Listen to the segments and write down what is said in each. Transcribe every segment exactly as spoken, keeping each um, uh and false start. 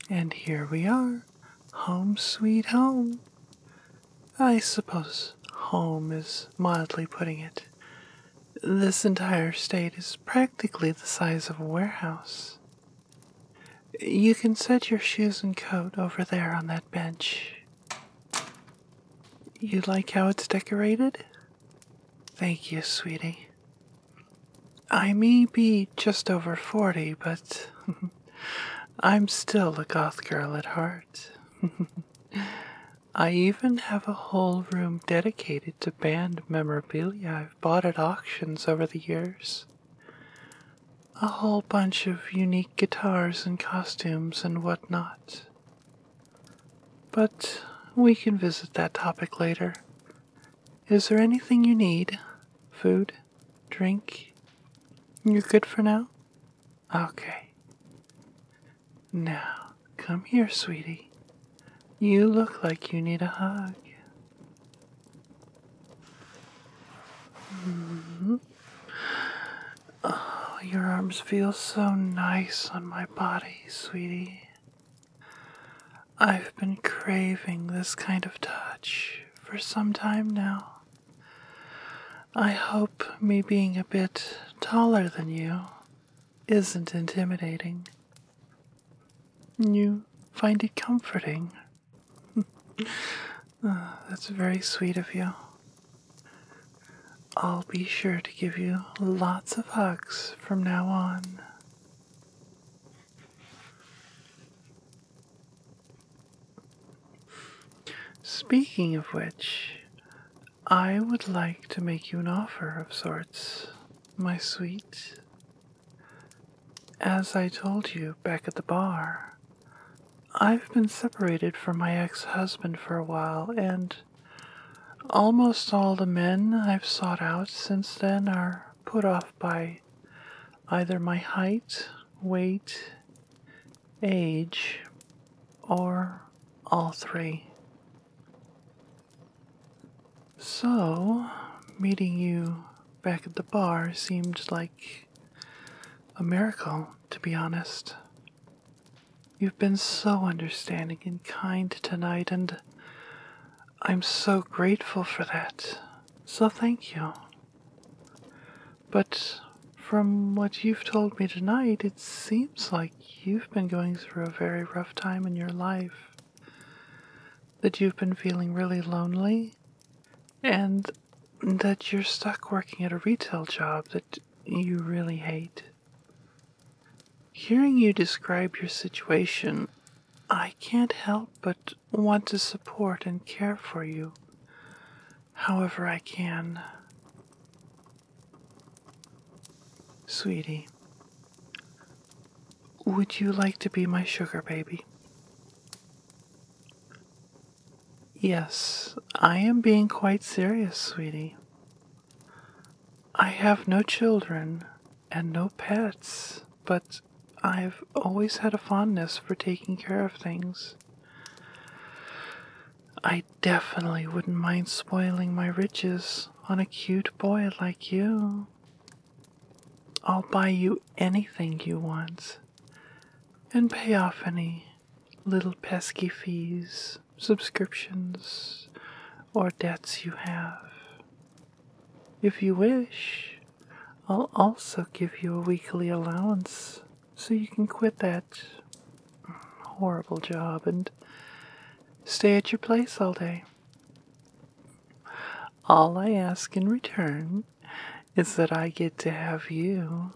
And here we are, home sweet home. I suppose home is mildly putting it. This entire state is practically the size of a warehouse. You can set your shoes and coat over there on that bench. You like how it's decorated? Thank you, sweetie. I may be just over forty, but I'm still a goth girl at heart. I even have a whole room dedicated to band memorabilia I've bought at auctions over the years. A whole bunch of unique guitars and costumes and whatnot. But we can visit that topic later. Is there anything you need? Food? Drink? You're good for now? Okay. Now, come here, sweetie. You look like you need a hug. Mm-hmm. Oh, your arms feel so nice on my body, sweetie. I've been craving this kind of touch for some time now. I hope me being a bit taller than you isn't intimidating. You find it comforting. Oh, that's very sweet of you. I'll be sure to give you lots of hugs from now on. Speaking of which, I would like to make you an offer of sorts, my sweet. As I told you back at the bar, I've been separated from my ex-husband for a while, and almost all the men I've sought out since then are put off by either my height, weight, age, or all three. So, meeting you back at the bar seemed like a miracle, to be honest. You've been so understanding and kind tonight, and I'm so grateful for that. So thank you. But from what you've told me tonight, it seems like you've been going through a very rough time in your life. That you've been feeling really lonely, and that you're stuck working at a retail job that you really hate. Hearing you describe your situation, I can't help but want to support and care for you however I can. Sweetie, would you like to be my sugar baby? Yes, I am being quite serious, sweetie. I have no children and no pets, but I've always had a fondness for taking care of things. I definitely wouldn't mind spoiling my riches on a cute boy like you. I'll buy you anything you want and pay off any little pesky fees, subscriptions, or debts you have. If you wish, I'll also give you a weekly allowance so you can quit that horrible job and stay at your place all day. All I ask in return is that I get to have you.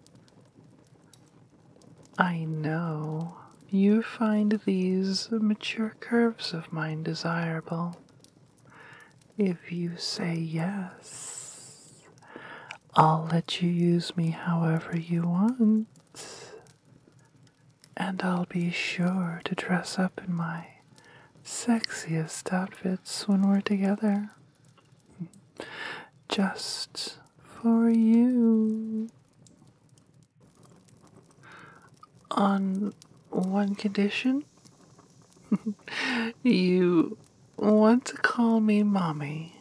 I know you find these mature curves of mine desirable. If you say yes, I'll let you use me however you want. And I'll be sure to dress up in my sexiest outfits when we're together. Just for you. On one condition. You want to call me Mommy.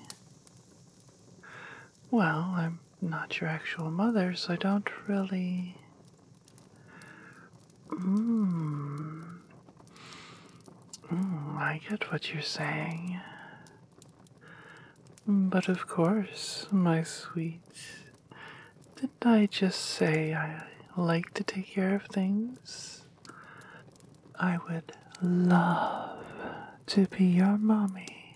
Well, I'm not your actual mother, so I don't really... Hmm. I get what you're saying. But of course, my sweet, didn't I just say I like to take care of things? I would love to be your mommy.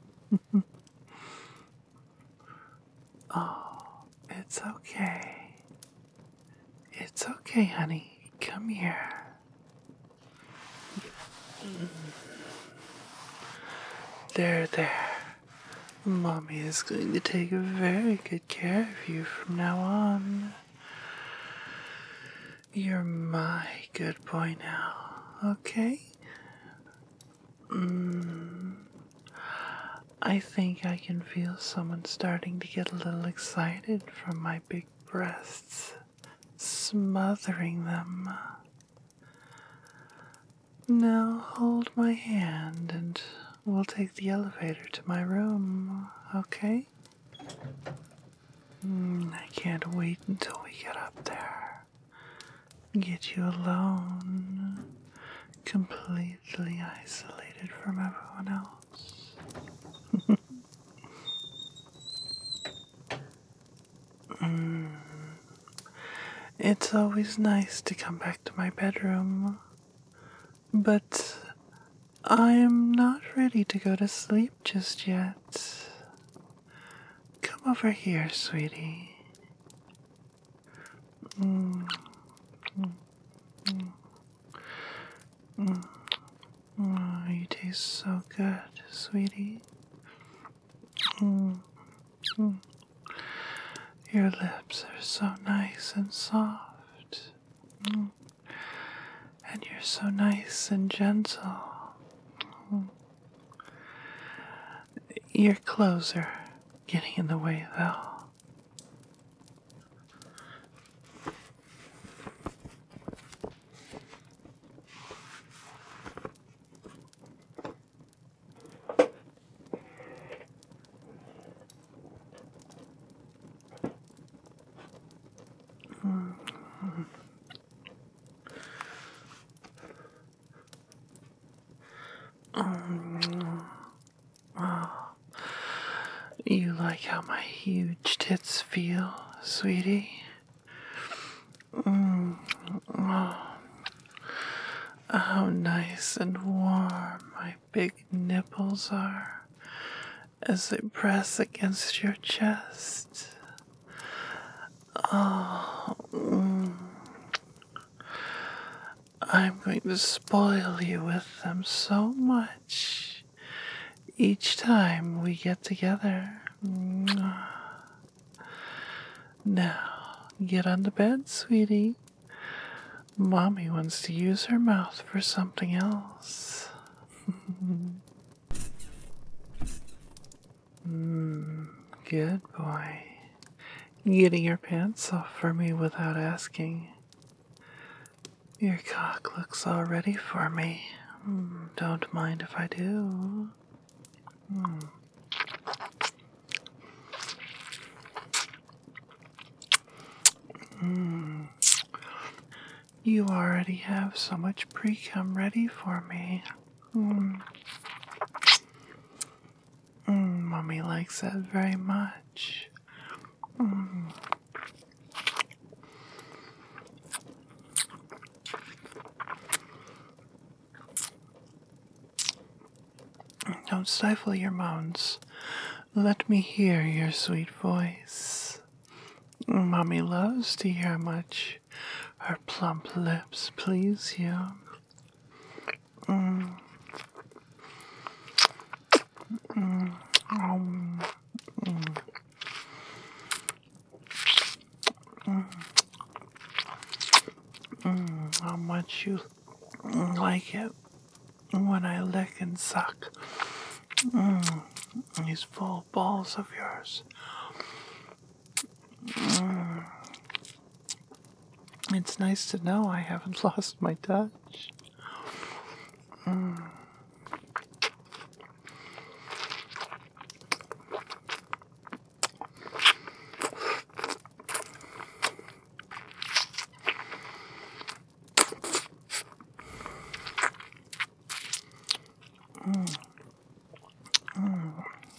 Oh, it's okay. It's okay, honey. Come here. There, there. Mommy is going to take very good care of you from now on. You're my good boy now, okay? Mm, I think I can feel someone starting to get a little excited from my big breasts, smothering them. Now hold my hand and we'll take the elevator to my room, okay? Mm, I can't wait until we get up there. Get you alone, completely isolated from everyone else. mm. It's always nice to come back to my bedroom, but I'm not ready to go to sleep just yet. Come over here, sweetie. Mm. Mm. Mm. Mm. Oh, you taste so good, sweetie. Mm. Mm. Your lips are so nice and soft. Mm. And you're so nice and gentle. Mm. Your clothes are getting in the way, though. Mm. Mm. Oh. You like how my huge tits feel, sweetie? Mm. Oh. How nice and warm my big nipples are as they press against your chest. Oh, mm. I'm going to spoil you with them so much each time we get together. Now, get on the bed, sweetie. Mommy wants to use her mouth for something else. mm, good boy. Getting your pants off for me without asking. Your cock looks all ready for me. Mm, don't mind if I do. Mm. Mm. You already have so much pre-cum ready for me. Mm. Mm, Mommy likes that very much. Mm. Don't stifle your moans. Let me hear your sweet voice. Mommy loves to hear how much her plump lips please you. Mm. Mm. Um. Mm. Mm. Mm. How much you like it when I lick and suck mm. these full balls of yours. Mm. It's nice to know I haven't lost my touch. Mm. Mm. Mm.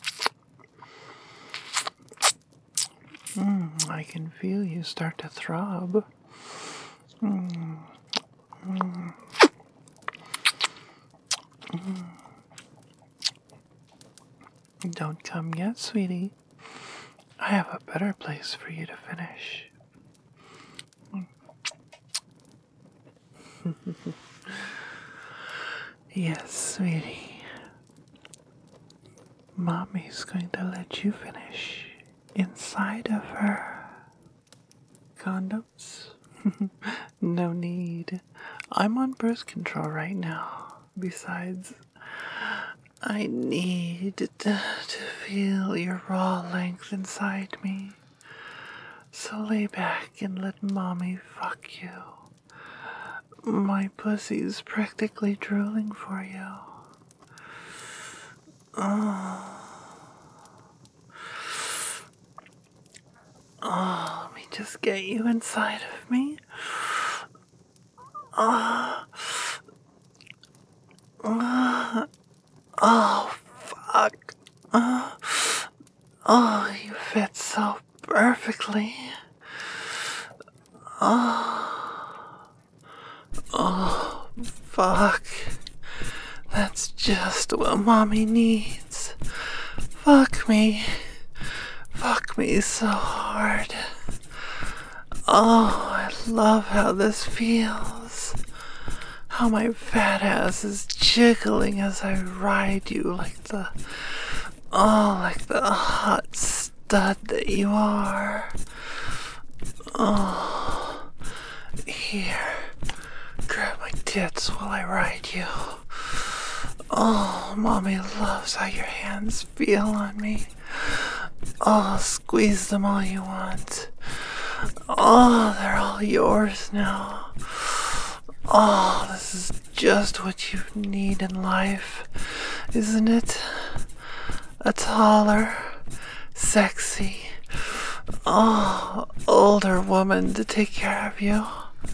Mm. I can feel you start to throb. Mm. Mm. Mm. Don't come yet, sweetie. I have a better place for you to finish. Yes, sweetie. Mommy's going to let you finish inside of her. Condoms? No need. I'm on birth control right now. Besides, I need to, to feel your raw length inside me. So lay back and let mommy fuck you. My pussy's practically drooling for you. Oh. Oh, let me just get you inside of me. Oh. Oh, oh fuck. Oh. Oh, you fit so perfectly. Oh. Oh, fuck. That's just what mommy needs. Fuck me. Fuck me so hard. Oh, I love how this feels. How my fat ass is jiggling as I ride you like the... Oh, like the hot stud that you are. Oh, here. Grab my tits while I ride you. Oh, mommy loves how your hands feel on me. Oh, squeeze them all you want. Oh, they're all yours now. Oh, this is just what you need in life, isn't it? A taller, sexy, oh, older woman to take care of you.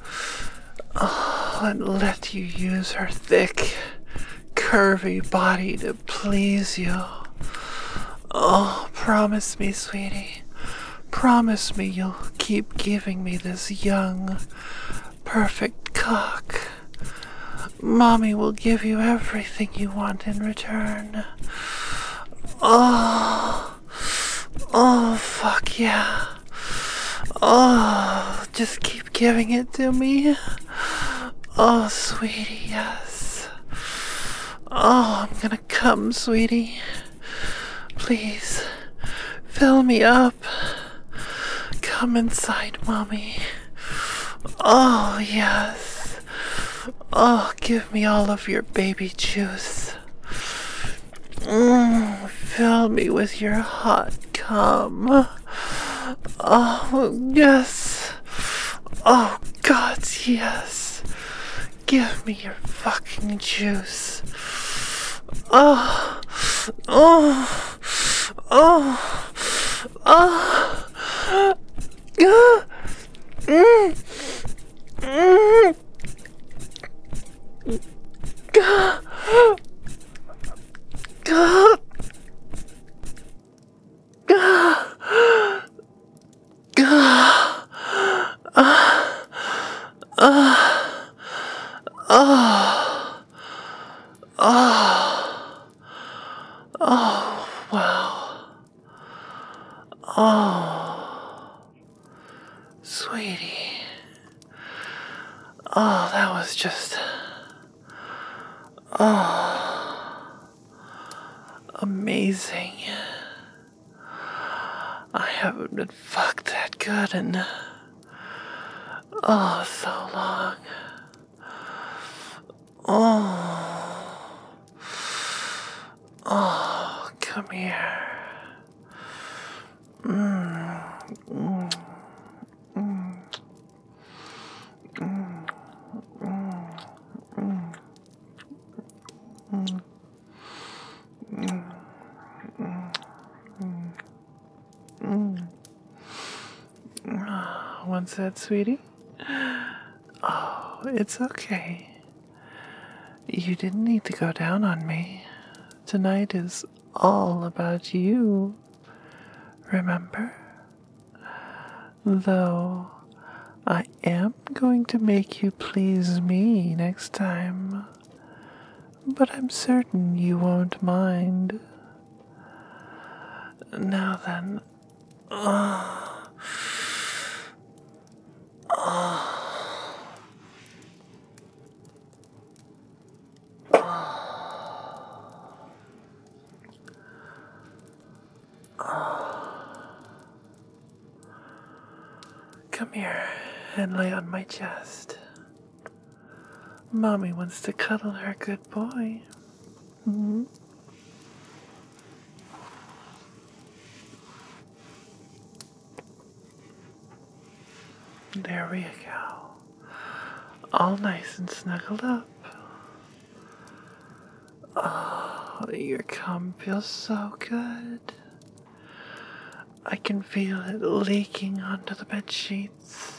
Oh, and let you use her thick, curvy body to please you. Oh, promise me, sweetie. Promise me you'll keep giving me this young, perfect cock. Mommy will give you everything you want in return. Oh, oh, fuck yeah. Oh, just keep giving it to me. Oh, sweetie, yes. Oh, I'm gonna come, sweetie. Please, fill me up. Come inside, mommy. Oh, yes. Oh, give me all of your baby juice. Mm, fill me with your hot cum. Oh, yes. Oh, God, yes. Give me your fucking juice. Oh, oh, oh, oh. Uh, mm, mm, uh, uh, Oh, wow. Oh, sweetie. Oh, that was just... Oh, amazing. I haven't been fucked that good in... Oh, so long. Oh. Oh, come here. Mm. Mm. Mm. Mm. Mm. Mm. Mm. Mm. Mm. Mm. What's that, sweetie? Oh, it's okay. You didn't need to go down on me. tonight is all about you. Remember? Though I am going to make you please me next time, but I'm certain you won't mind. Now then, uh, uh, come here and lay on my chest. Mommy wants to cuddle her good boy. Mm-hmm. There we go. All nice and snuggled up. Oh, your cum feels so good. I can feel it leaking onto the bed sheets.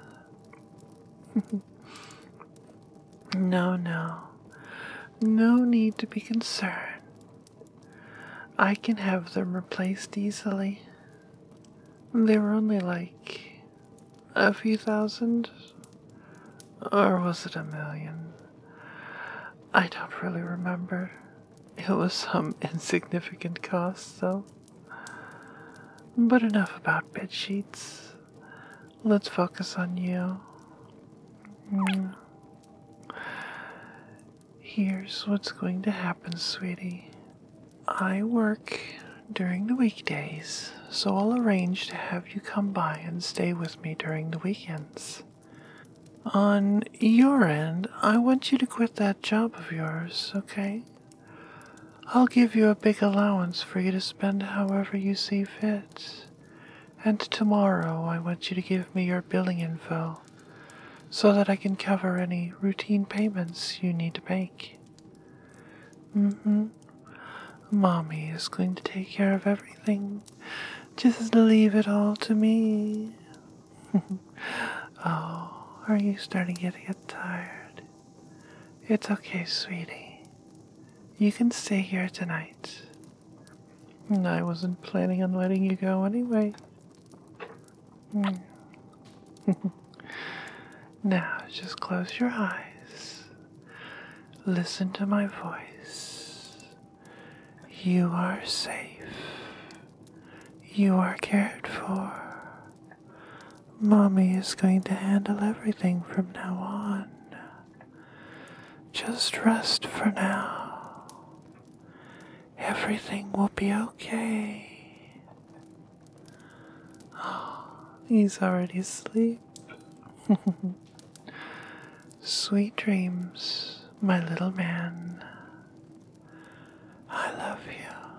No, no. No need to be concerned. I can have them replaced easily. They were only like a few thousand. Or was it a million? I don't really remember. It was some insignificant cost, though. But enough about bed sheets. Let's focus on you. Mm. Here's what's going to happen, sweetie. I work during the weekdays, so I'll arrange to have you come by and stay with me during the weekends. On your end, I want you to quit that job of yours, okay? I'll give you a big allowance for you to spend however you see fit. And tomorrow I want you to give me your billing info so that I can cover any routine payments you need to make. Mm-hmm. Mommy is going to take care of everything. Just leave it all to me. Oh, are you starting to get tired? It's okay, sweetie. You can stay here tonight. I wasn't planning on letting you go anyway. Now, just close your eyes. Listen to my voice. You are safe. You are cared for. Mommy is going to handle everything from now on. Just rest for now. Everything will be okay. Oh, he's already asleep. Sweet dreams, my little man. I love you.